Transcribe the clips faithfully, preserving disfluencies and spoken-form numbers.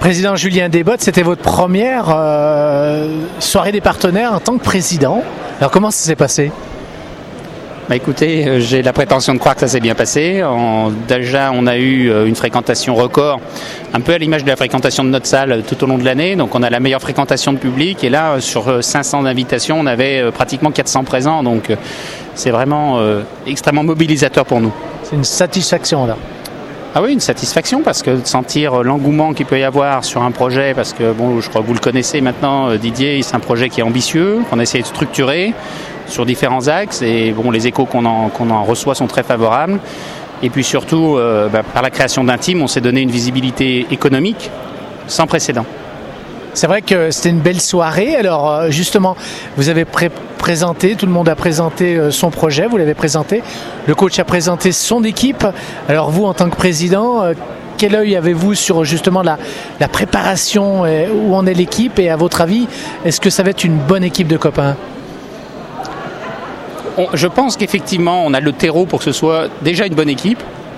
Président Julien Desbottes, c'était votre première euh, soirée des partenaires en tant que président. Alors comment ça s'est passé ? Bah écoutez, euh, j'ai la prétention de croire que ça s'est bien passé. En, déjà, on a eu euh, une fréquentation record, un peu à l'image de la fréquentation de notre salle euh, tout au long de l'année. Donc on a la meilleure fréquentation de public. Et là, euh, sur euh, cinq cents invitations, on avait euh, pratiquement quatre cents présents. Donc euh, c'est vraiment euh, extrêmement mobilisateur pour nous. C'est une satisfaction là. Ah oui, une satisfaction, parce que de sentir l'engouement qu'il peut y avoir sur un projet, parce que bon, je crois que vous le connaissez maintenant, euh, Didier, c'est un projet qui est ambitieux, qu'on essaie de structurer sur différents axes, et bon, les échos qu'on en, qu'on en reçoit sont très favorables. Et puis surtout, euh, bah, par la création d'un team, on s'est donné une visibilité économique sans précédent. C'est vrai que c'était une belle soirée. Alors justement, vous avez pré- présenté, tout le monde a présenté son projet, vous l'avez présenté. Le coach a présenté son équipe. Alors vous, en tant que président, quel œil avez-vous sur justement la, la préparation, et où en est l'équipe, et à votre avis, est-ce que ça va être une bonne équipe de copains ? On, je pense qu'effectivement, on a le terreau pour que ce soit déjà une bonne équipe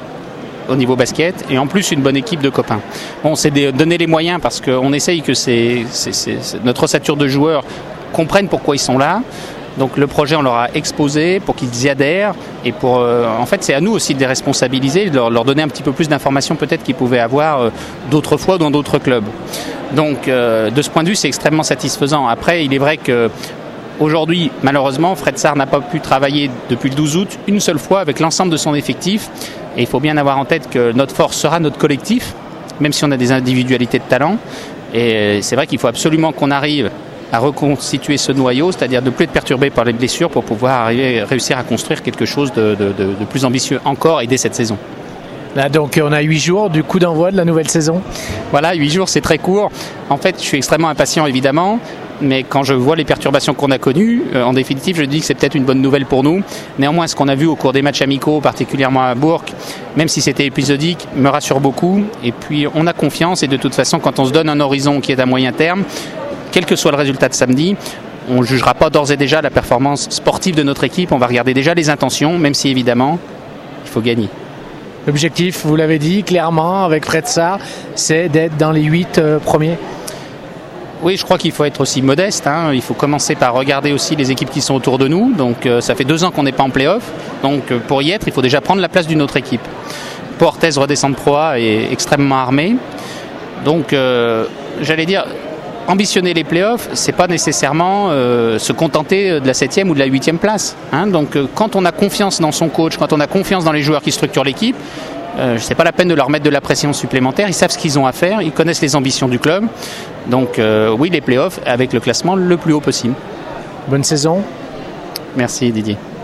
au niveau basket, et en plus une bonne équipe de copains. Bon, c'est de donner les moyens, parce qu'on essaye que c'est, c'est, c'est, c'est notre ossature de joueurs comprennent pourquoi ils sont là. Donc le projet, on leur a exposé pour qu'ils y adhèrent, et pour, euh, en fait, c'est à nous aussi de les responsabiliser, de leur, leur donner un petit peu plus d'informations peut-être qu'ils pouvaient avoir euh, d'autres fois dans d'autres clubs. Donc euh, de ce point de vue, c'est extrêmement satisfaisant. Après, il est vrai que aujourd'hui, malheureusement, Fred Sarr n'a pas pu travailler depuis le douze août une seule fois avec l'ensemble de son effectif. Et il faut bien avoir en tête que notre force sera notre collectif, même si on a des individualités de talent. Et c'est vrai qu'il faut absolument qu'on arrive à reconstituer ce noyau, c'est-à-dire de ne plus être perturbé par les blessures, pour pouvoir arriver, réussir à construire quelque chose de, de, de, de plus ambitieux encore et dès cette saison. Là, donc on a huit jours du coup d'envoi de la nouvelle saison. Voilà, huit jours, c'est très court. En fait, je suis extrêmement impatient, évidemment. Mais quand je vois les perturbations qu'on a connues, euh, en définitive, je dis que c'est peut-être une bonne nouvelle pour nous. Néanmoins, ce qu'on a vu au cours des matchs amicaux, particulièrement à Bourg, même si c'était épisodique, me rassure beaucoup. Et puis, on a confiance. Et de toute façon, quand on se donne un horizon qui est à moyen terme, quel que soit le résultat de samedi, on ne jugera pas d'ores et déjà la performance sportive de notre équipe. On va regarder déjà les intentions, même si, évidemment, il faut gagner. L'objectif, vous l'avez dit clairement avec Fred Sarr, c'est d'être dans les huit euh, premiers. Oui, je crois qu'il faut être aussi modeste. Hein. Il faut commencer par regarder aussi les équipes qui sont autour de nous. Donc, euh, ça fait deux ans qu'on n'est pas en play-off. Donc, euh, pour y être, il faut déjà prendre la place d'une autre équipe. Pau Orthez redescend de Pro A est extrêmement armé. Donc, euh, j'allais dire, ambitionner les play-offs, c'est pas nécessairement euh, se contenter de la septième ou de la huitième place. Hein. Donc, euh, quand on a confiance dans son coach, quand on a confiance dans les joueurs qui structurent l'équipe, Euh, c'est pas la peine de leur mettre de la pression supplémentaire. Ils savent ce qu'ils ont à faire, ils connaissent les ambitions du club. Donc euh, oui, les playoffs avec le classement le plus haut possible. Bonne saison. Merci Didier.